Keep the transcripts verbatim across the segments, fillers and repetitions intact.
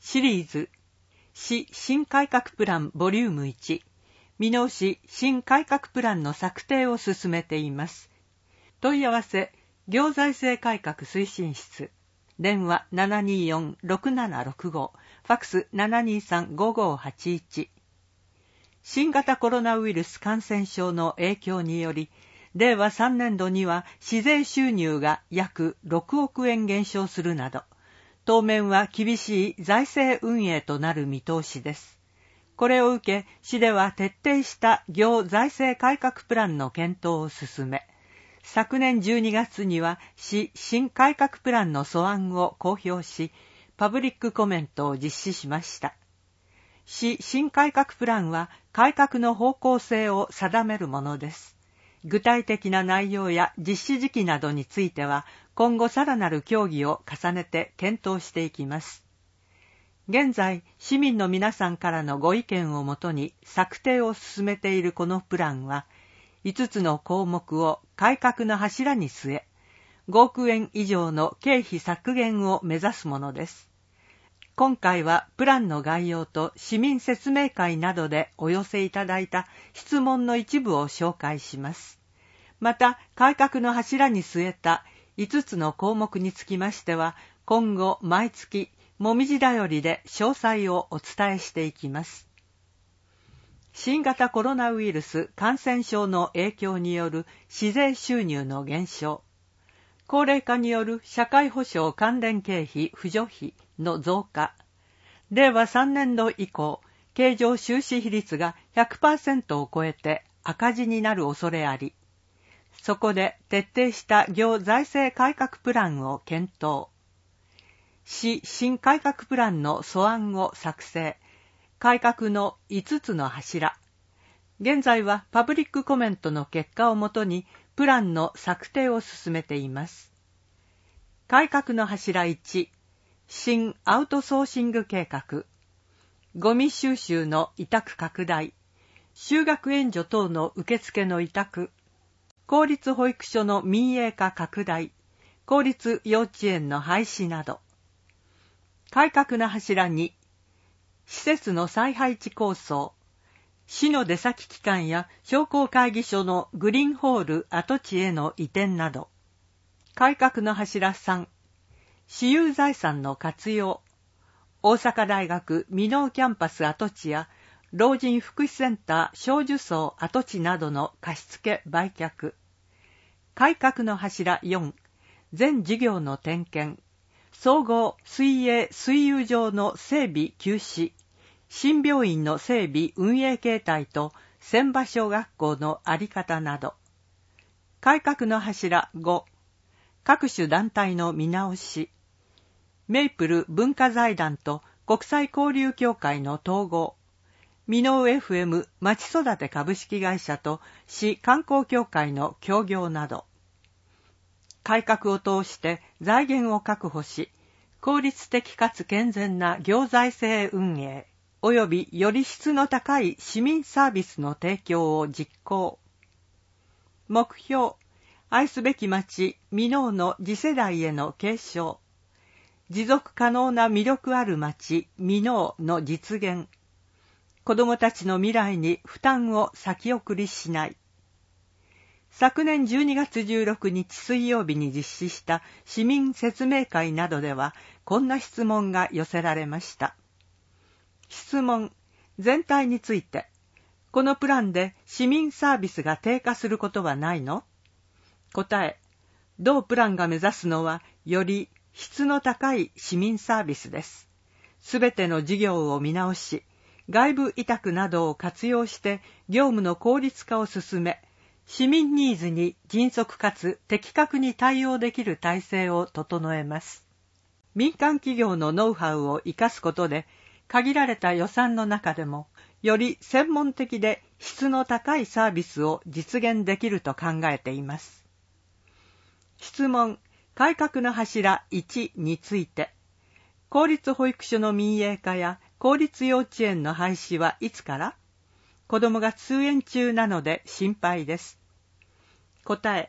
シリーズ市新改革プランボリュームいち見直し新改革プランの策定を進めています。問い合わせ行財政改革推進室、電話 ななにーよん ろくななろくご、ファックス ななにーさん ごごはちいち。新型コロナウイルス感染症の影響により、れいわさんねんどには市税収入が約ろくおくえん減少するなど、当面は厳しい財政運営となる見通しです。これを受け、市では徹底した行財政改革プランの検討を進め、昨年じゅうにがつには市新改革プランの素案を公表し、パブリックコメントを実施しました。市新改革プランは改革の方向性を定めるものです。具体的な内容や実施時期などについては、今後さらなる協議を重ねて検討していきます。現在、市民の皆さんからのご意見をもとに策定を進めているこのプランは、いつつの項目を改革の柱に据え、ごおくえん以上の経費削減を目指すものです。今回はプランの概要と市民説明会などでお寄せいただいた質問の一部を紹介します。また、改革の柱に据えたいつつの項目につきましては、今後毎月もみじだよりで詳細をお伝えしていきます。新型コロナウイルス感染症の影響による市税収入の減少、高齢化による社会保障関連経費扶助費の増加、れいわさんねんど以降、経常収支比率が ひゃくパーセント を超えて赤字になる恐れあり、そこで徹底した行財政改革プランを検討。市新改革プランの素案を作成。改革のいつつの柱。現在はパブリックコメントの結果をもとにプランの策定を進めています。改革の柱いち、新アウトソーシング計画。ゴミ収集の委託拡大。就学援助等の受付の委託。公立保育所の民営化拡大。公立幼稚園の廃止など。改革の柱に、施設の再配置構想、市の出先機関や商工会議所のグリーンホール跡地への移転など。改革の柱さん、私有財産の活用、大阪大学箕面キャンパス跡地や老人福祉センター小樹荘跡地などの貸付売却。改革の柱よん、全事業の点検、総合水泳水泳場の整備休止、新病院の整備運営形態と千葉小学校の在り方など。改革の柱ご、各種団体の見直し、メイプル文化財団と国際交流協会の統合、箕面 エフエム まち育て株式会社と市観光協会の協業など。改革を通して財源を確保し、効率的かつ健全な行財政運営、及びより質の高い市民サービスの提供を実行。目標、愛すべき町、箕面の次世代への継承。持続可能な魅力ある町、箕面の実現。子どもたちの未来に負担を先送りしない。昨年じゅうにがつじゅうろくにち水曜日に実施した市民説明会などでは、こんな質問が寄せられました。質問、全体について、このプランで市民サービスが低下することはないの？答え、同プランが目指すのは、より質の高い市民サービスです。すべての事業を見直し、外部委託などを活用して業務の効率化を進め、市民ニーズに迅速かつ的確に対応できる体制を整えます。民間企業のノウハウを生かすことで、限られた予算の中でも、より専門的で質の高いサービスを実現できると考えています。質問、改革の柱いちについて、公立保育所の民営化や公立幼稚園の廃止はいつから？子どもが通園中なので心配です。答え、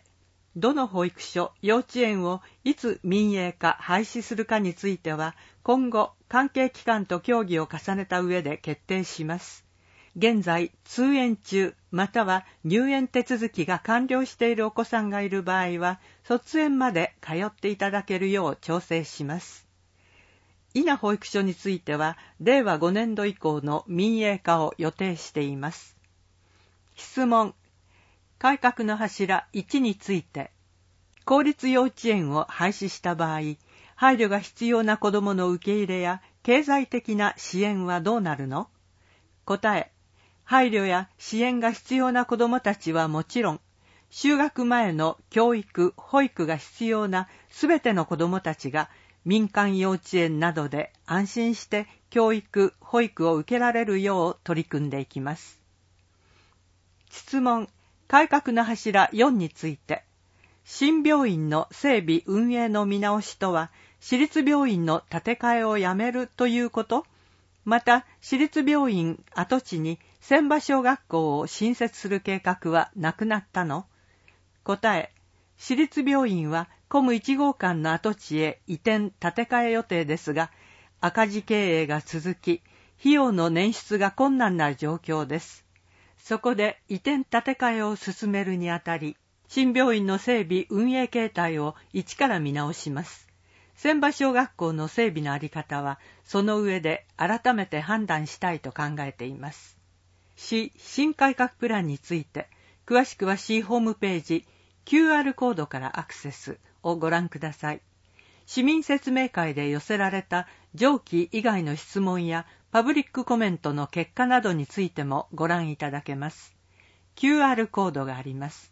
どの保育所、幼稚園をいつ民営化、廃止するかについては、今後、関係機関と協議を重ねた上で決定します。現在、通園中、または入園手続きが完了しているお子さんがいる場合は、卒園まで通っていただけるよう調整します。伊那保育所については、れいわごねんど以降の民営化を予定しています。質問。改革の柱いちについて、公立幼稚園を廃止した場合、配慮が必要な子どもの受け入れや経済的な支援はどうなるの？答え、配慮や支援が必要な子どもたちはもちろん、就学前の教育・保育が必要なすべての子どもたちが民間幼稚園などで安心して教育・保育を受けられるよう取り組んでいきます。質問。改革の柱よんについて、新病院の整備運営の見直しとは、私立病院の建て替えをやめるということ？また、私立病院跡地に千葉小学校を新設する計画はなくなったの？答え、私立病院はコムいち号館の跡地へ移転建て替え予定ですが、赤字経営が続き、費用の捻出が困難な状況です。そこで移転建て替えを進めるにあたり、新病院の整備運営形態を一から見直します。千葉小学校の整備のあり方は、その上で改めて判断したいと考えています。市新改革プランについて、詳しくは市ホームページ キューアール コードからアクセスをご覧ください。市民説明会で寄せられた上記以外の質問やパブリックコメントの結果などについてもご覧いただけます。キューアール コードがあります。